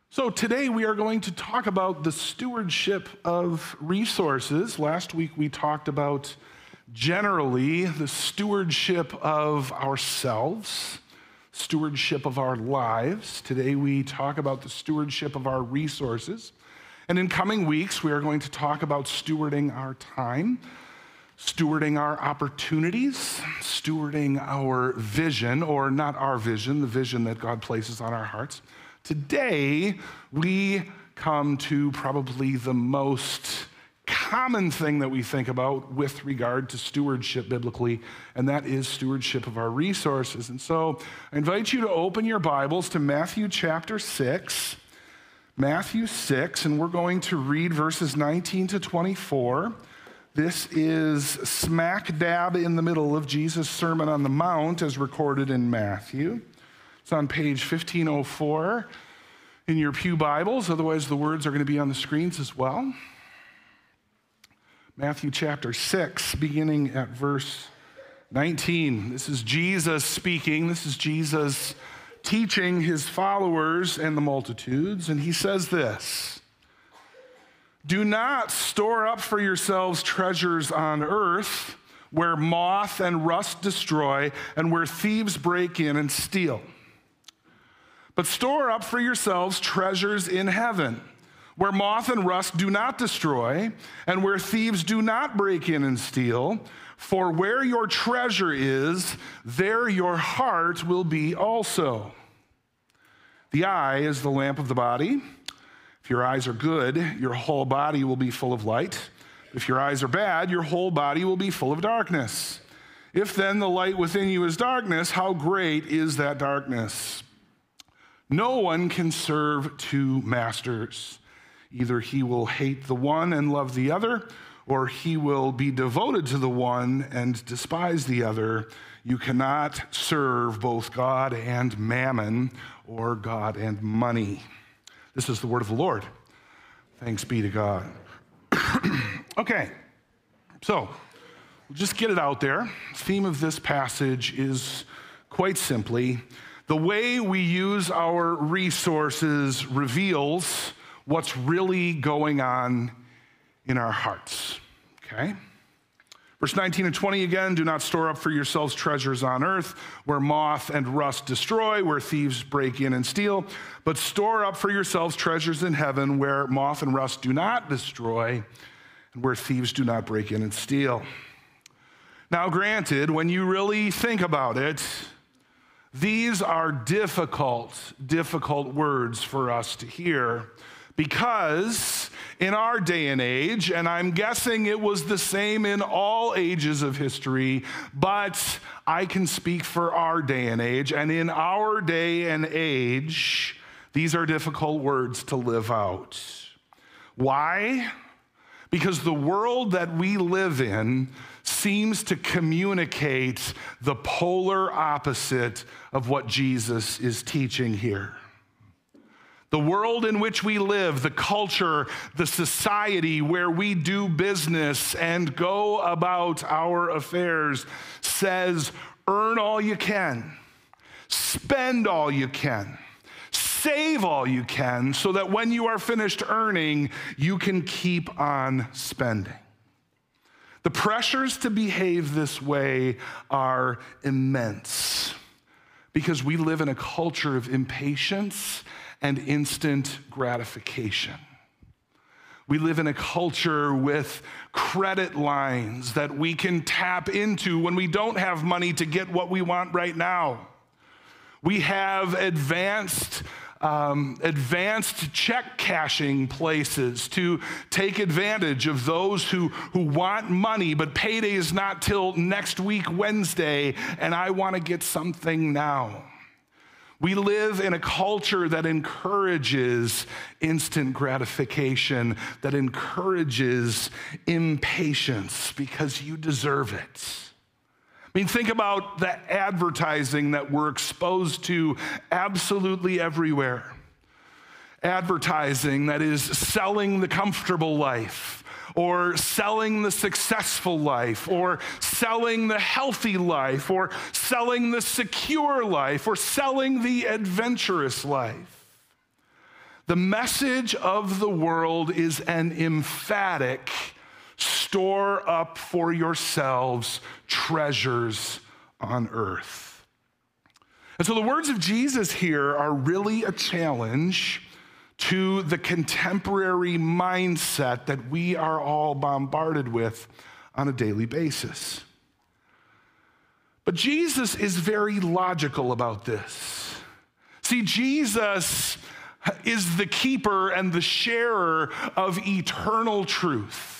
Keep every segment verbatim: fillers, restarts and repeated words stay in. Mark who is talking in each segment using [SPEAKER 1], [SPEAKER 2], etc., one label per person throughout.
[SPEAKER 1] So today we are going to talk about the stewardship of resources. Last week we talked about generally the stewardship of ourselves, stewardship of our lives. Today we talk about the stewardship of our resources. And in coming weeks we are going to talk about stewarding our time, stewarding our opportunities, stewarding our vision, or not our vision, the vision that God places on our hearts. Today, we come to probably the most common thing that we think about with regard to stewardship biblically, and that is stewardship of our resources. And so I invite you to open your Bibles to Matthew chapter six, Matthew six, and we're going to read verses nineteen to twenty-four. This is smack dab in the middle of Jesus' Sermon on the Mount as recorded in Matthew. It's on page fifteen oh four in your pew Bibles. Otherwise, the words are going to be on the screens as well. Matthew chapter six, beginning at verse nineteen. This is Jesus speaking. This is Jesus teaching his followers and the multitudes. And he says this: "Do not store up for yourselves treasures on earth, where moth and rust destroy and where thieves break in and steal. But store up for yourselves treasures in heaven, where moth and rust do not destroy, and where thieves do not break in and steal. For where your treasure is, there your heart will be also. The eye is the lamp of the body. If your eyes are good, your whole body will be full of light. If your eyes are bad, your whole body will be full of darkness. If then the light within you is darkness, how great is that darkness? No one can serve two masters. Either he will hate the one and love the other, or he will be devoted to the one and despise the other. You cannot serve both God and mammon, or God and money." This is the word of the Lord. Thanks be to God. Okay, so we'll just get it out there. The theme of this passage is quite simply, the way we use our resources reveals what's really going on in our hearts, okay? Verse nineteen and twenty again, "Do not store up for yourselves treasures on earth, where moth and rust destroy, where thieves break in and steal, but store up for yourselves treasures in heaven, where moth and rust do not destroy, and where thieves do not break in and steal." Now, granted, when you really think about it, these are difficult, difficult words for us to hear, because in our day and age, and I'm guessing it was the same in all ages of history, but I can speak for our day and age, and in our day and age, these are difficult words to live out. Why? Because the world that we live in seems to communicate the polar opposite of what Jesus is teaching here. The world in which we live, the culture, the society where we do business and go about our affairs says, earn all you can, spend all you can, save all you can, so that when you are finished earning, you can keep on spending. The pressures to behave this way are immense because we live in a culture of impatience and instant gratification. We live in a culture with credit lines that we can tap into when we don't have money to get what we want right now. We have advanced Um, advanced check cashing places to take advantage of those who, who want money, but payday is not till next week, Wednesday, and I want to get something now. We live in a culture that encourages instant gratification, that encourages impatience because you deserve it. I mean, think about the advertising that we're exposed to absolutely everywhere. Advertising that is selling the comfortable life, or selling the successful life, or selling the healthy life, or selling the secure life, or selling the adventurous life. The message of the world is an emphatic, store up for yourselves treasures on earth. And so the words of Jesus here are really a challenge to the contemporary mindset that we are all bombarded with on a daily basis. But Jesus is very logical about this. See, Jesus is the keeper and the sharer of eternal truth.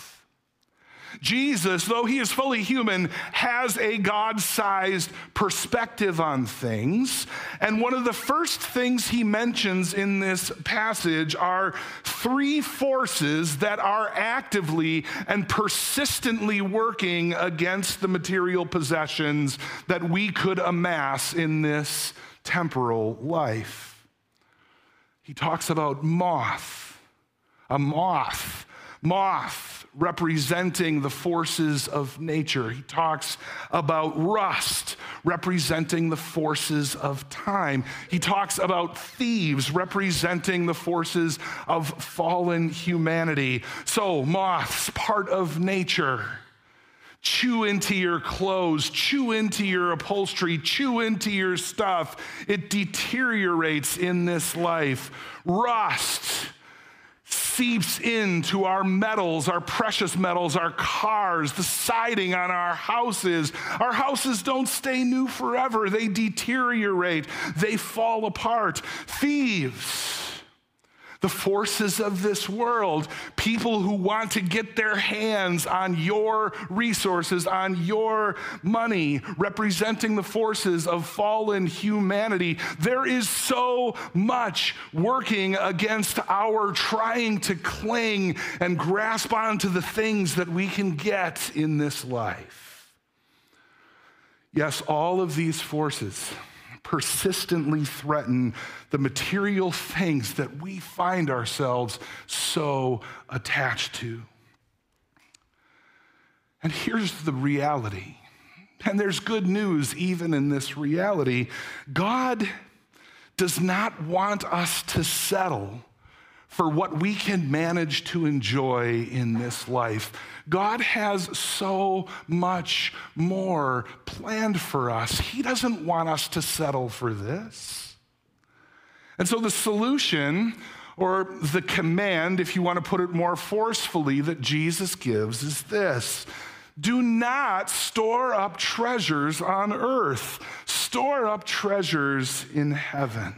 [SPEAKER 1] Jesus, though he is fully human, has a God-sized perspective on things. And one of the first things he mentions in this passage are three forces that are actively and persistently working against the material possessions that we could amass in this temporal life. He talks about moth, a moth, moth. representing the forces of nature. He talks about rust, representing the forces of time. He talks about thieves, representing the forces of fallen humanity. So, moths, part of nature. Chew into your clothes, chew into your upholstery, chew into your stuff. It deteriorates in this life. Rust seeps into our metals, our precious metals, our cars, the siding on our houses. Our houses don't stay new forever. They deteriorate. They fall apart. Thieves, the forces of this world, people who want to get their hands on your resources, on your money, representing the forces of fallen humanity. There is so much working against our trying to cling and grasp onto the things that we can get in this life. Yes, all of these forces persistently threaten the material things that we find ourselves so attached to. And here's the reality, and there's good news even in this reality. God does not want us to settle for what we can manage to enjoy in this life. God has so much more planned for us. He doesn't want us to settle for this. And so the solution, or the command, if you want to put it more forcefully, that Jesus gives is this: do not store up treasures on earth. Store up treasures in heaven.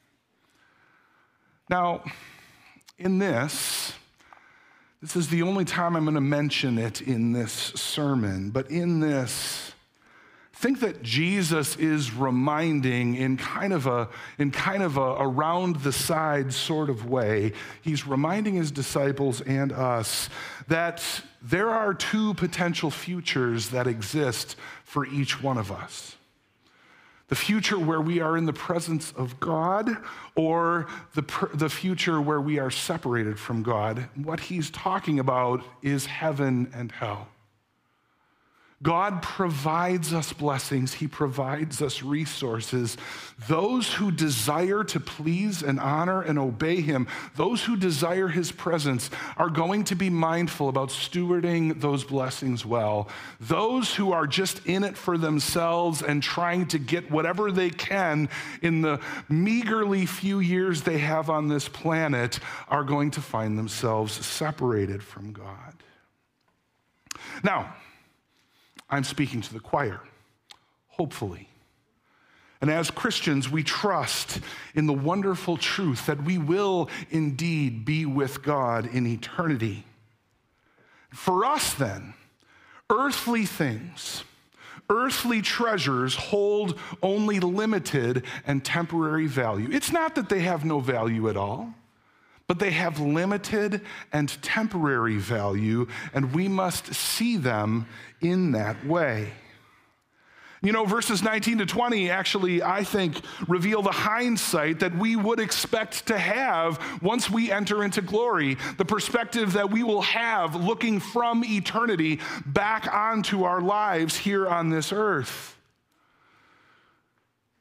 [SPEAKER 1] Now, in this, this is the only time I'm going to mention it in this sermon, but in this, I think that Jesus is reminding in kind of a in kind of a around the side sort of way, he's reminding his disciples and us that there are two potential futures that exist for each one of us. The future where we are in the presence of God, or the, the future where we are separated from God. What he's talking about is heaven and hell. God provides us blessings. He provides us resources. Those who desire to please and honor and obey him, those who desire his presence, are going to be mindful about stewarding those blessings well. Those who are just in it for themselves and trying to get whatever they can in the meagerly few years they have on this planet are going to find themselves separated from God. Now, I'm speaking to the choir, hopefully. And as Christians, we trust in the wonderful truth that we will indeed be with God in eternity. For us then, earthly things, earthly treasures hold only limited and temporary value. It's not that they have no value at all, but they have limited and temporary value, and we must see them in that way. You know, verses nineteen to twenty actually, I think, reveal the hindsight that we would expect to have once we enter into glory, the perspective that we will have looking from eternity back onto our lives here on this earth.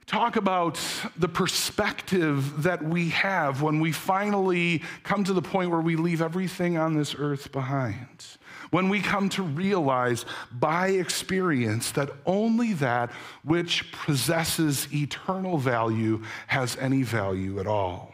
[SPEAKER 1] talk about the perspective that we have when we finally come to the point where we leave everything on this earth behind. When we come to realize by experience that only that which possesses eternal value has any value at all.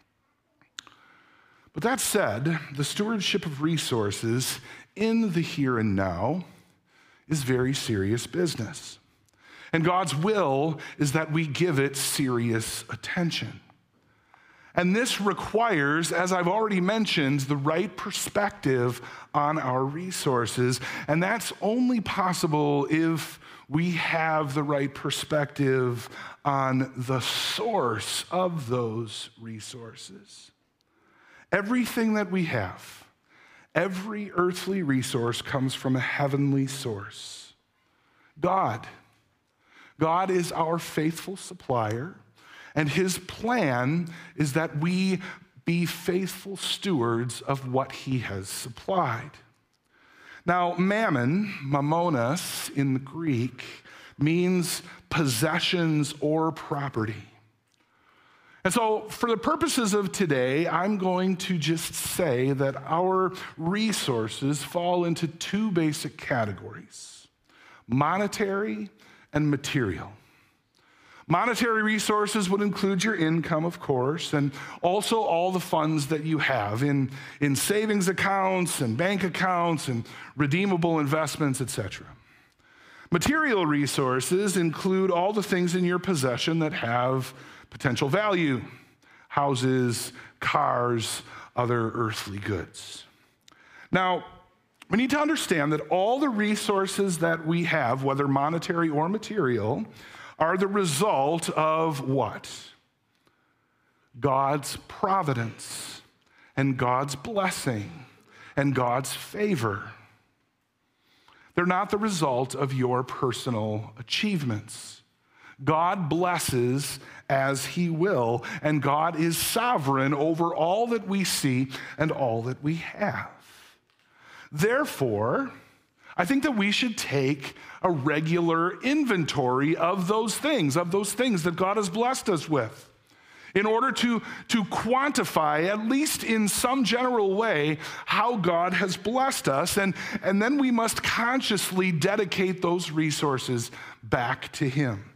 [SPEAKER 1] But that said, the stewardship of resources in the here and now is very serious business. And God's will is that we give it serious attention. And this requires, as I've already mentioned, the right perspective on our resources. And that's only possible if we have the right perspective on the source of those resources. Everything that we have, every earthly resource comes from a heavenly source. God. God is our faithful supplier, and his plan is that we be faithful stewards of what he has supplied. Now, mammon, mammonas in the Greek, means possessions or property. And so, for the purposes of today, I'm going to just say that our resources fall into two basic categories: monetary and material. Monetary resources would include your income, of course, and also all the funds that you have in, in savings accounts and bank accounts and redeemable investments, et cetera. Material resources include all the things in your possession that have potential value: houses, cars, other earthly goods. Now, we need to understand that all the resources that we have, whether monetary or material, are the result of what? God's providence and God's blessing and God's favor. They're not the result of your personal achievements. God blesses as he will, and God is sovereign over all that we see and all that we have. Therefore, I think that we should take a regular inventory of those things, of those things that God has blessed us with, in order to, to quantify, at least in some general way, how God has blessed us. And, and then we must consciously dedicate those resources back to him.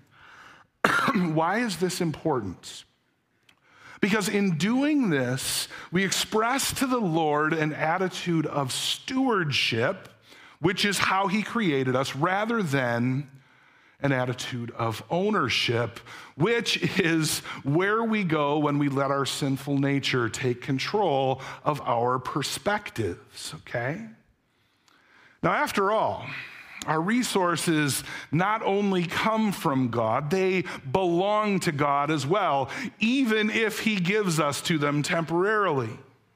[SPEAKER 1] Why is this important? Because in doing this, we express to the Lord an attitude of stewardship, which is how he created us, rather than an attitude of ownership, which is where we go when we let our sinful nature take control of our perspectives, okay? Now, after all, our resources not only come from God, they belong to God as well, even if he gives us to them temporarily.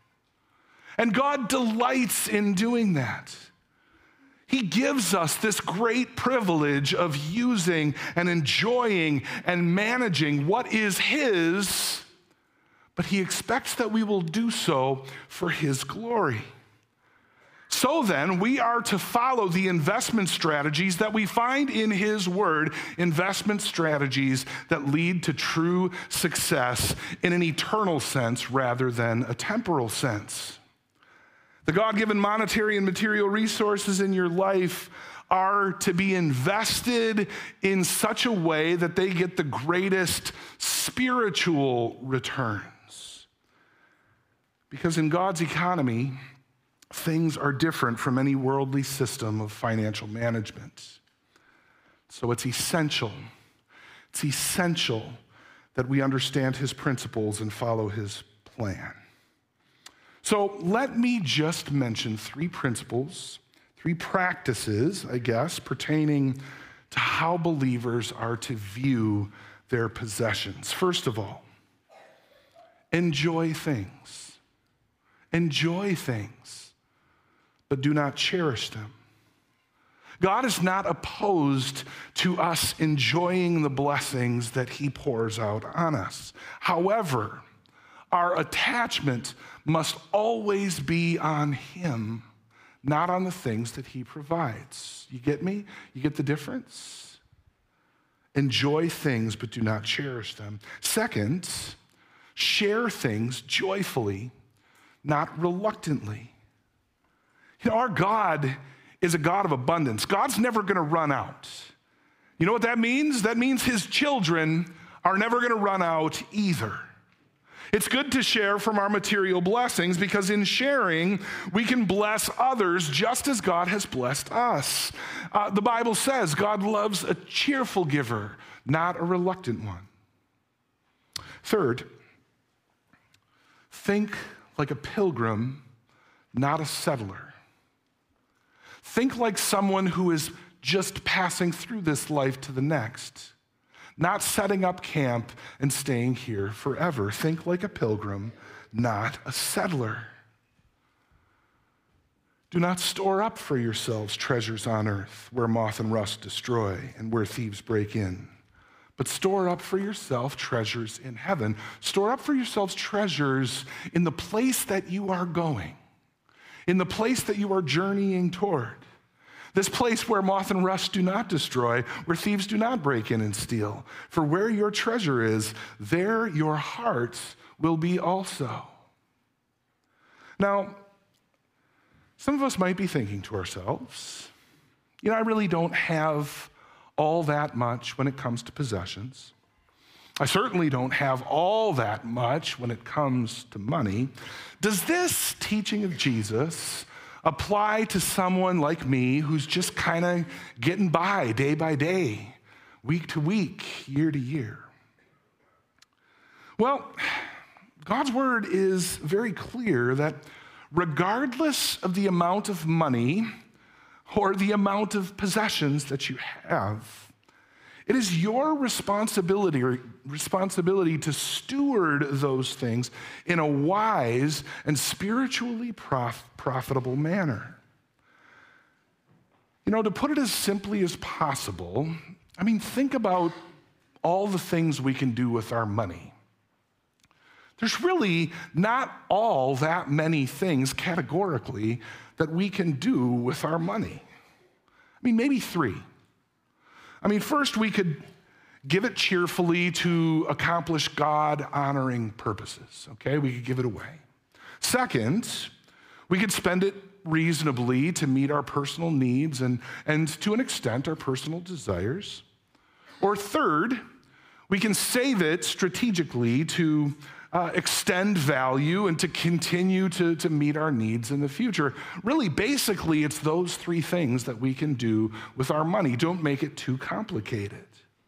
[SPEAKER 1] And God delights in doing that. He gives us this great privilege of using and enjoying and managing what is his, but he expects that we will do so for his glory. So then, we are to follow the investment strategies that we find in his word, investment strategies that lead to true success in an eternal sense rather than a temporal sense. The God-given monetary and material resources in your life are to be invested in such a way that they get the greatest spiritual returns. Because in God's economy, things are different from any worldly system of financial management. So it's essential, it's essential that we understand his principles and follow his plan. So let me just mention three principles, three practices, I guess, pertaining to how believers are to view their possessions. First of all, enjoy things. Enjoy things, but do not cherish them. God is not opposed to us enjoying the blessings that he pours out on us. However, our attachment must always be on him, not on the things that he provides. You get me? You get the difference? enjoy things but do not cherish them. Second, share things joyfully, not reluctantly. You know, our God is a God of abundance. God's never going to run out. You know what that means? That means his children are never going to run out either. It's good to share from our material blessings because in sharing, we can bless others just as God has blessed us. Uh, the Bible says God loves a cheerful giver, not a reluctant one. Third, think like a pilgrim, not a settler. Think like someone who is just passing through this life to the next. Not setting up camp and staying here forever. Think like a pilgrim, not a settler. Do not store up for yourselves treasures on earth where moth and rust destroy and where thieves break in. But store up for yourself treasures in heaven. Store up for yourselves treasures in the place that you are going, in the place that you are journeying toward. This place where moth and rust do not destroy, where thieves do not break in and steal. For where your treasure is, there your heart will be also. Now, some of us might be thinking to ourselves, you know, I really don't have all that much when it comes to possessions. I certainly don't have all that much when it comes to money. Does this teaching of Jesus apply to someone like me who's just kind of getting by day by day, week to week, year to year? Well, God's word is very clear that regardless of the amount of money or the amount of possessions that you have, it is your responsibility or responsibility to steward those things in a wise and spiritually prof- profitable manner. You know, to put it as simply as possible, I mean, think about all the things we can do with our money. There's really not all that many things categorically that we can do with our money. I mean, maybe three. I mean, first, we could give it cheerfully to accomplish God-honoring purposes, okay? We could give it away. Second, we could spend it reasonably to meet our personal needs and, and to an extent, our personal desires. Or third, we can save it strategically to uh, extend value and to continue to, to meet our needs in the future. Really, basically, it's those three things that we can do with our money. Don't make it too complicated.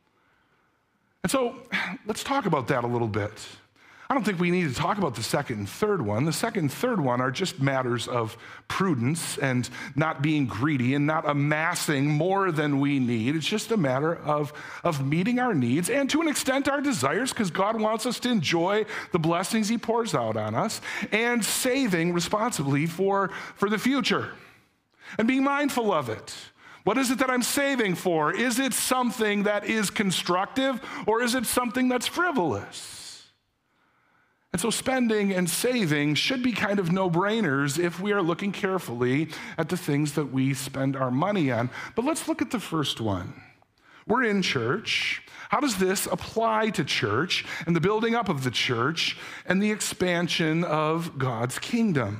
[SPEAKER 1] And so let's talk about that a little bit. I don't think we need to talk about the second and third one. The second and third one are just matters of prudence and not being greedy and not amassing more than we need. It's just a matter of, of meeting our needs and to an extent our desires, because God wants us to enjoy the blessings he pours out on us, and saving responsibly for, for the future and being mindful of it. What is it that I'm saving for? Is it something that is constructive or is it something that's frivolous? And so spending and saving should be kind of no-brainers if we are looking carefully at the things that we spend our money on. But let's look at the first one. We're in church. How does this apply to church and the building up of the church and the expansion of God's kingdom?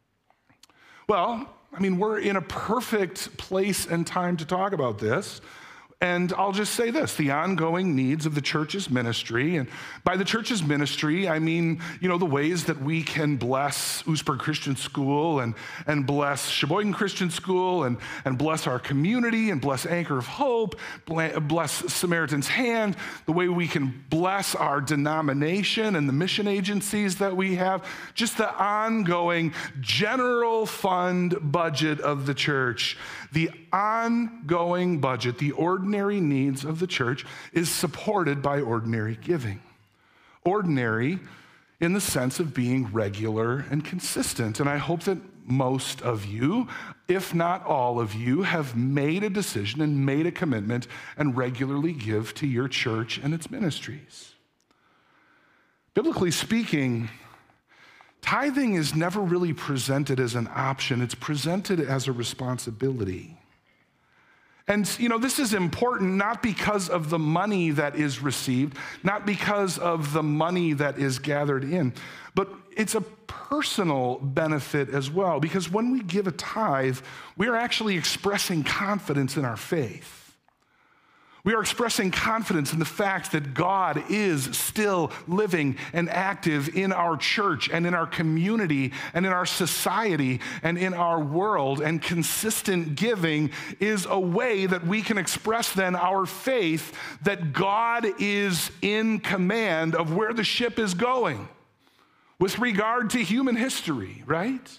[SPEAKER 1] Well, I mean, we're in a perfect place and time to talk about this. And I'll just say this, the ongoing needs of the church's ministry. And by the church's ministry, I mean, you know, the ways that we can bless Oostburg Christian School and, and bless Sheboygan Christian School and, and bless our community and bless Anchor of Hope, bless Samaritan's Hand, the way we can bless our denomination and the mission agencies that we have, just the ongoing general fund budget of the church. The ongoing budget, the ordinary needs of the church, is supported by ordinary giving. Ordinary in the sense of being regular and consistent. And I hope that most of you, if not all of you, have made a decision and made a commitment and regularly give to your church and its ministries. Biblically speaking, tithing is never really presented as an option. It's presented as a responsibility. And, you know, this is important not because of the money that is received, not because of the money that is gathered in, but it's a personal benefit as well, because when we give a tithe, we are actually expressing confidence in our faith. We are expressing confidence in the fact that God is still living and active in our church and in our community and in our society and in our world. And consistent giving is a way that we can express then our faith that God is in command of where the ship is going with regard to human history, right?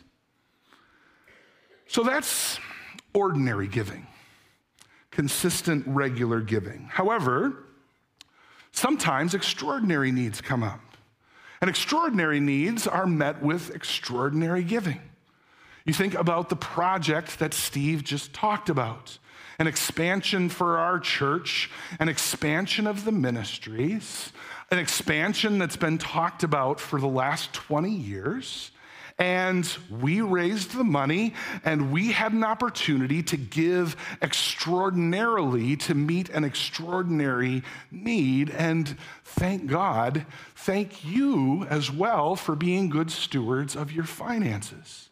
[SPEAKER 1] So that's ordinary giving. Consistent, regular giving. However, sometimes extraordinary needs come up. And extraordinary needs are met with extraordinary giving. You think about the project that Steve just talked about, an expansion for our church, an expansion of the ministries, an expansion that's been talked about for the last twenty years. And we raised the money, and we had an opportunity to give extraordinarily to meet an extraordinary need. And thank God, thank you as well for being good stewards of your finances.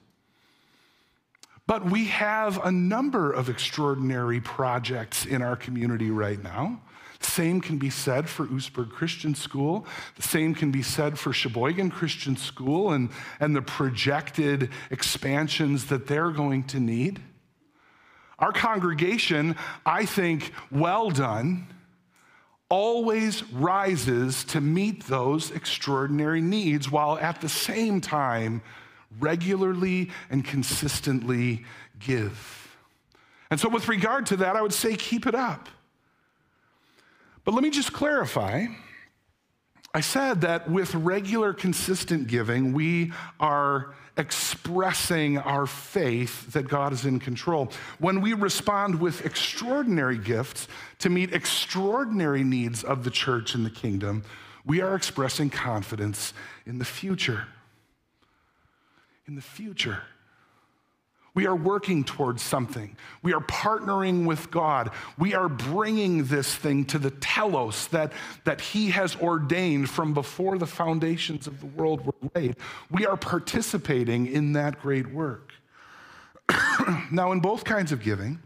[SPEAKER 1] But we have a number of extraordinary projects in our community right now. The same can be said for Oostburg Christian School. The same can be said for Sheboygan Christian School and, and the projected expansions that they're going to need. Our congregation, I think, well done, always rises to meet those extraordinary needs while at the same time regularly and consistently give. And so with regard to that, I would say keep it up. But let me just clarify. I said that with regular, consistent giving, we are expressing our faith that God is in control. When we respond with extraordinary gifts to meet extraordinary needs of the church and the kingdom, we are expressing confidence in the future. In the future. We are working towards something. We are partnering with God. We are bringing this thing to the telos that, that he has ordained from before the foundations of the world were laid. We are participating in that great work. Now, in both kinds of giving,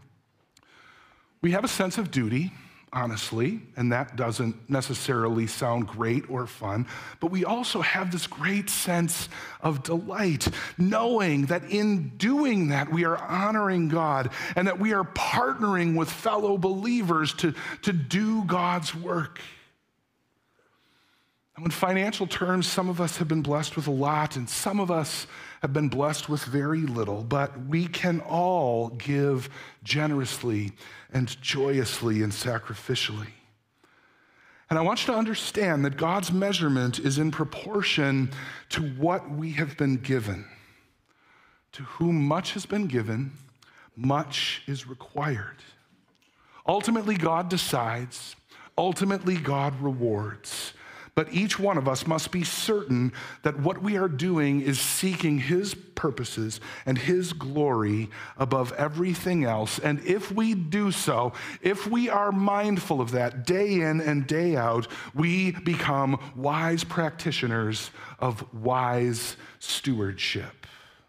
[SPEAKER 1] we have a sense of duty, honestly, and that doesn't necessarily sound great or fun, but we also have this great sense of delight, knowing that in doing that, we are honoring God and that we are partnering with fellow believers to, to do God's work. And in financial terms, some of us have been blessed with a lot, and some of us have been blessed with very little, but we can all give generously and joyously and sacrificially. And I want you to understand that God's measurement is in proportion to what we have been given. To whom much has been given, much is required. Ultimately, God decides. Ultimately, God rewards. But each one of us must be certain that what we are doing is seeking his purposes and his glory above everything else. And if we do so, if we are mindful of that day in and day out, we become wise practitioners of wise stewardship.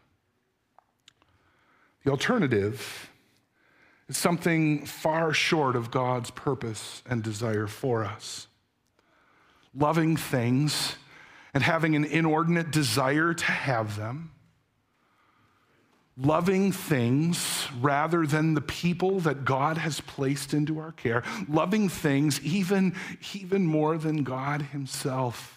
[SPEAKER 1] The alternative is something far short of God's purpose and desire for us. Loving things and having an inordinate desire to have them. Loving things rather than the people that God has placed into our care. Loving things even, even more than God himself.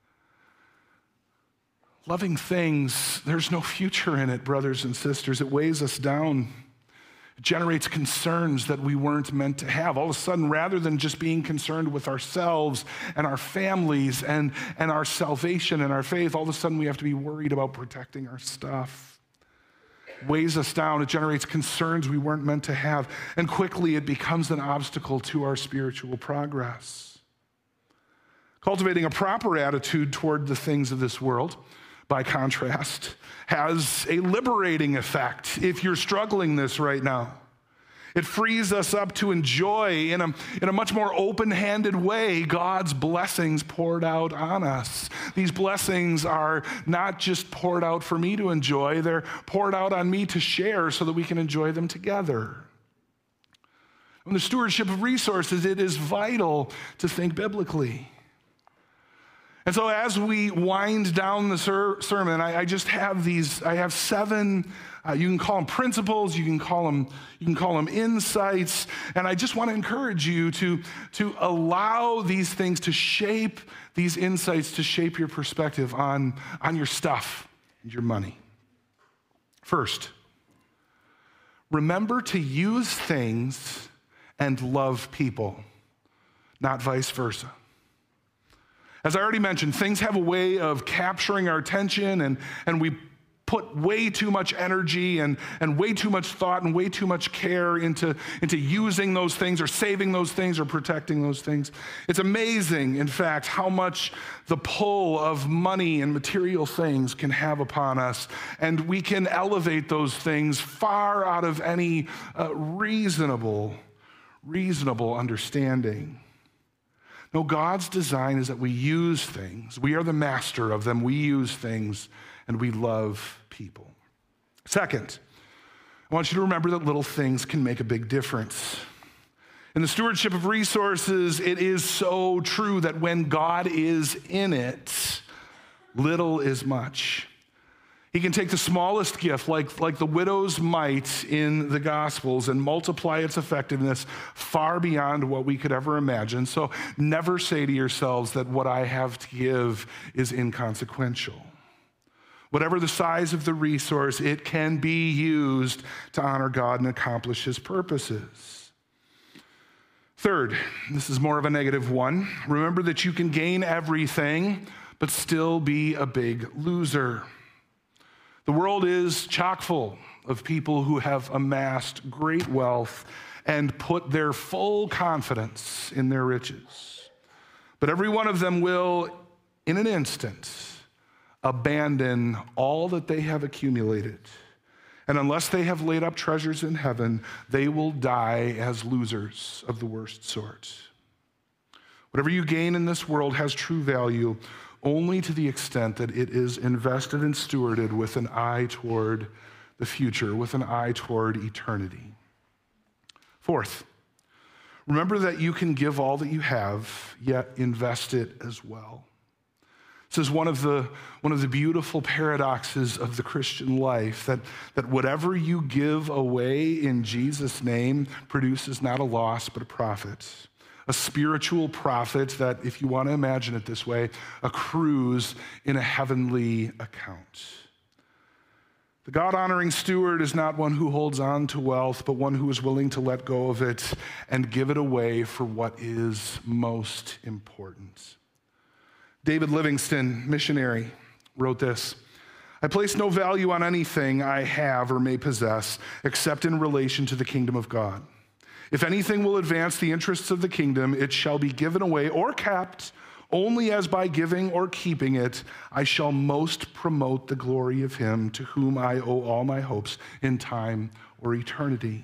[SPEAKER 1] Loving things, there's no future in it, brothers and sisters. It weighs us down. Generates concerns that we weren't meant to have. All of a sudden, rather than just being concerned with ourselves and our families and, and our salvation and our faith, all of a sudden we have to be worried about protecting our stuff. Weighs us down. It generates concerns we weren't meant to have. And quickly it becomes an obstacle to our spiritual progress. Cultivating a proper attitude toward the things of this world, by contrast, has a liberating effect if you're struggling this right now. It frees us up to enjoy in a, in a much more open-handed way God's blessings poured out on us. These blessings are not just poured out for me to enjoy, they're poured out on me to share so that we can enjoy them together. In the stewardship of resources, it is vital to think biblically. And so as we wind down the ser- sermon, I, I just have these, I have seven, uh, you can call them principles, you can call them, you can call them insights, and I just want to encourage you to, to allow these things to shape, these insights to shape your perspective on, on your stuff and your money. First, remember to use things and love people, not vice versa. As I already mentioned, things have a way of capturing our attention, and, and we put way too much energy and, and way too much thought and way too much care into, into using those things or saving those things or protecting those things. It's amazing, in fact, how much the pull of money and material things can have upon us, and we can elevate those things far out of any uh, reasonable, reasonable understanding. No, God's design is that we use things. We are the master of them. We use things, and we love people. Second, I want you to remember that little things can make a big difference. In the stewardship of resources, it is so true that when God is in it, little is much. He can take the smallest gift, like, like the widow's mite in the Gospels, and multiply its effectiveness far beyond what we could ever imagine. So never say to yourselves that what I have to give is inconsequential. Whatever the size of the resource, it can be used to honor God and accomplish his purposes. Third, this is more of a negative one. Remember that you can gain everything, but still be a big loser. The world is chock full of people who have amassed great wealth and put their full confidence in their riches. But every one of them will, in an instant, abandon all that they have accumulated. And unless they have laid up treasures in heaven, they will die as losers of the worst sort. Whatever you gain in this world has true value only to the extent that it is invested and stewarded with an eye toward the future, with an eye toward eternity. Fourth, remember that you can give all that you have, yet invest it as well. This is one of the, one of the beautiful paradoxes of the Christian life, that, that whatever you give away in Jesus' name produces not a loss, but a profit. A spiritual profit that, if you want to imagine it this way, accrues in a heavenly account. The God-honoring steward is not one who holds on to wealth, but one who is willing to let go of it and give it away for what is most important. David Livingston, missionary, wrote this: I place no value on anything I have or may possess except in relation to the kingdom of God. If anything will advance the interests of the kingdom, it shall be given away or kept. Only as by giving or keeping it, I shall most promote the glory of him to whom I owe all my hopes in time or eternity.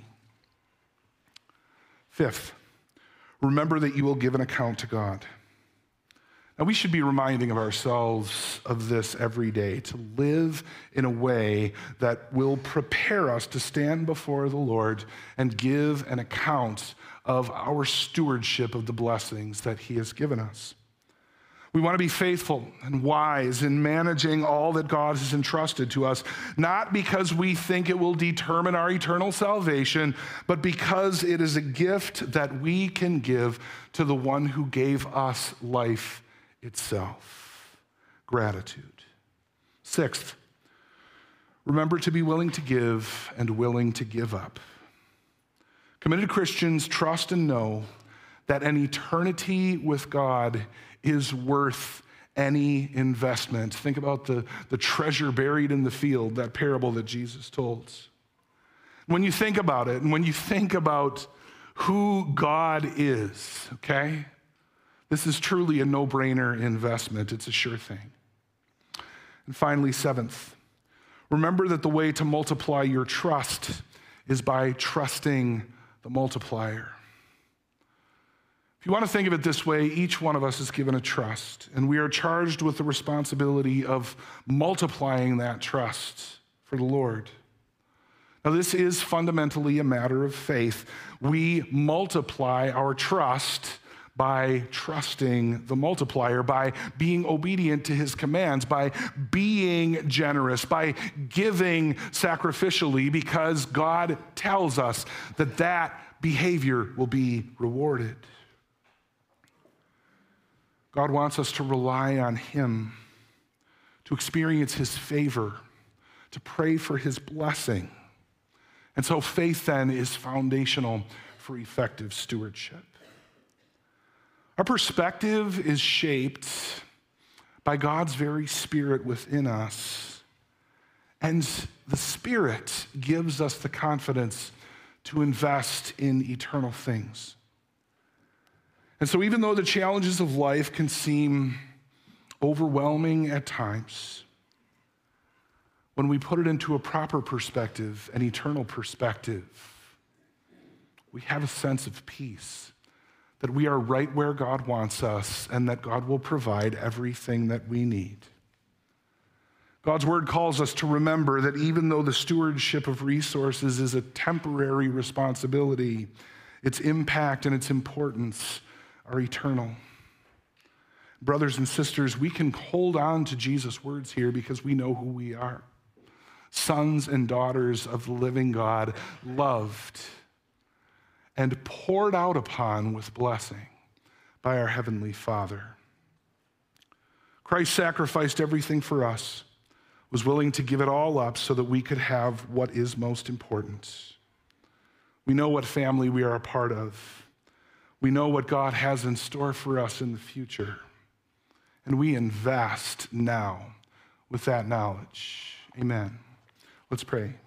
[SPEAKER 1] Fifth, remember that you will give an account to God. Now, we should be reminding of ourselves of this every day, to live in a way that will prepare us to stand before the Lord and give an account of our stewardship of the blessings that he has given us. We want to be faithful and wise in managing all that God has entrusted to us, not because we think it will determine our eternal salvation, but because it is a gift that we can give to the one who gave us life itself. Gratitude. Sixth, remember to be willing to give and willing to give up. Committed Christians trust and know that an eternity with God is worth any investment. Think about the, the treasure buried in the field, that parable that Jesus told. When you think about it, and when you think about who God is, okay? This is truly a no-brainer investment. It's a sure thing. And finally, seventh, remember that the way to multiply your trust is by trusting the multiplier. If you want to think of it this way, each one of us is given a trust, and we are charged with the responsibility of multiplying that trust for the Lord. Now, this is fundamentally a matter of faith. We multiply our trust by trusting the multiplier, by being obedient to his commands, by being generous, by giving sacrificially, because God tells us that that behavior will be rewarded. God wants us to rely on him, to experience his favor, to pray for his blessing. And so faith then is foundational for effective stewardship. Our perspective is shaped by God's very Spirit within us. And the Spirit gives us the confidence to invest in eternal things. And so even though the challenges of life can seem overwhelming at times, when we put it into a proper perspective, an eternal perspective, we have a sense of peace, that we are right where God wants us and that God will provide everything that we need. God's word calls us to remember that even though the stewardship of resources is a temporary responsibility, its impact and its importance are eternal. Brothers and sisters, we can hold on to Jesus' words here because we know who we are. Sons and daughters of the living God, loved and poured out upon with blessing by our Heavenly Father. Christ sacrificed everything for us, was willing to give it all up so that we could have what is most important. We know what family we are a part of. We know what God has in store for us in the future. And we invest now with that knowledge. Amen. Let's pray.